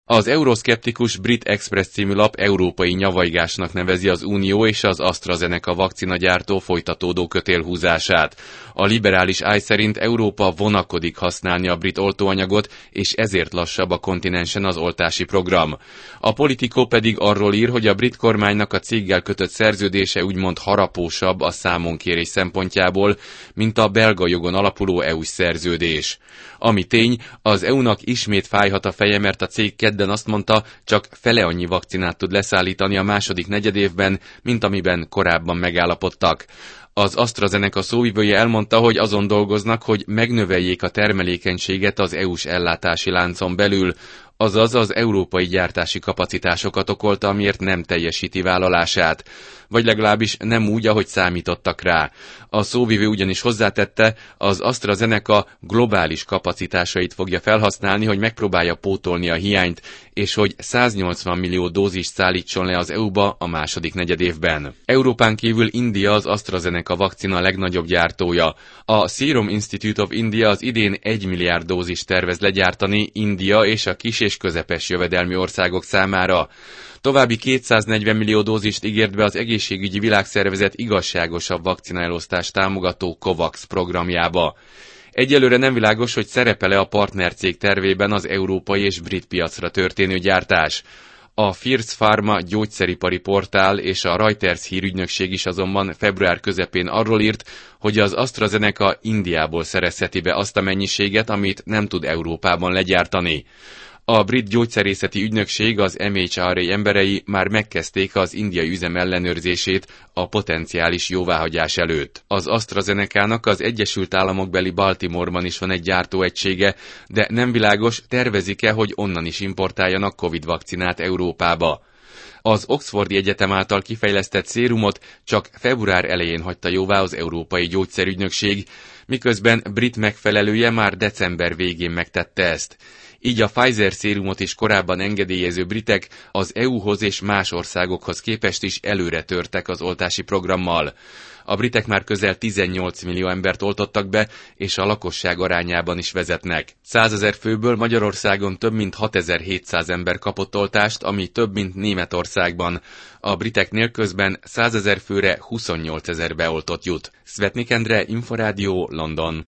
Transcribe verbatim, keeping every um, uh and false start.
Az euroszkeptikus Brit Express című lap európai nyavajgásnak nevezi az Unió és az AstraZeneca vakcinagyártó folytatódó kötélhúzását. A liberális Eye szerint Európa vonakodik használni a brit oltóanyagot, és ezért lassabb a kontinensen az oltási program. A Politico pedig arról ír, hogy a brit kormánynak a céggel kötött szerződése úgymond harapósabb a számonkérés szempontjából, mint a belga jogon alapuló é u-s szerződés. Ami tény, az é u-nak ismét fájhat a feje, mert a cég kedden azt mondta, csak fele annyi vakcinát tud leszállítani a második negyedévben, mint amiben korábban megállapodtak. Az AstraZeneca szóvivője elmondta, hogy azon dolgoznak, hogy megnöveljék a termelékenységet az é u-s ellátási láncon belül, azaz az európai gyártási kapacitásokat okolta, amiért nem teljesíti vállalását, vagy legalábbis nem úgy, ahogy számítottak rá. A szóvivő ugyanis hozzátette, az AstraZeneca globális kapacitásait fogja felhasználni, hogy megpróbálja pótolni a hiányt, és hogy száznyolcvan millió dózist szállítson le az é u-ba a második negyedévben. Európán kívül India az AstraZeneca vakcina legnagyobb gyártója. A Serum Institute of India az idén egy milliárd dózist tervez legyártani India és a kis és közepes jövedelmi országok számára. További kétszáznegyven millió dózist ígért be az egészségügyi világszervezet igazságosabb vakcinaelosztást támogató COVAX programjába. Egyelőre nem világos, hogy szerepel-e a partnercég tervében az európai és brit piacra történő gyártás. A Fierce Pharma gyógyszeripari portál és a Reuters hírügynökség is azonban február közepén arról írt, hogy az AstraZeneca Indiából szerezheti be azt a mennyiséget, amit nem tud Európában legyártani. A brit gyógyszerészeti ügynökség, az em há er á emberei már megkezdték az indiai üzem ellenőrzését a potenciális jóváhagyás előtt. Az AstraZeneca-nak az Egyesült Államokbeli Baltimore-ban is van egy gyártóegysége, de nem világos, tervezik-e, hogy onnan is importáljanak Covid vakcinát Európába. Az Oxfordi Egyetem által kifejlesztett szérumot csak február elején hagyta jóvá az Európai Gyógyszerügynökség, miközben brit megfelelője már december végén megtette ezt. Így a Pfizer szérumot is korábban engedélyező britek az é u-hoz és más országokhoz képest is előre törtek az oltási programmal. A britek már közel tizennyolc millió embert oltottak be, és a lakosság arányában is vezetnek. százezer főből Magyarországon több mint hatezer-hétszáz ember kapott oltást, ami több, mint Németországban. A briteknél közben százezer főre huszonnyolcezer beoltott jut. Szvetnik Endre, Inforádió, London.